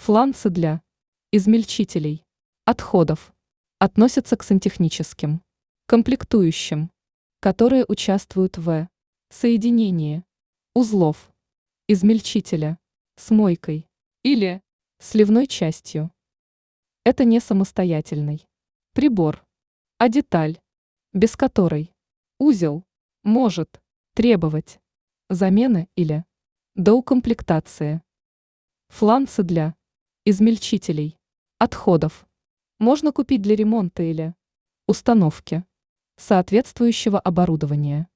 Фланцы для измельчителей отходов относятся к сантехническим комплектующим, которые участвуют в соединении узлов измельчителя с мойкой или сливной частью. Это не самостоятельный прибор, а деталь, без которой узел может требовать замены или доукомплектации. Фланцы для измельчителей отходов можно купить для ремонта или установки соответствующего оборудования.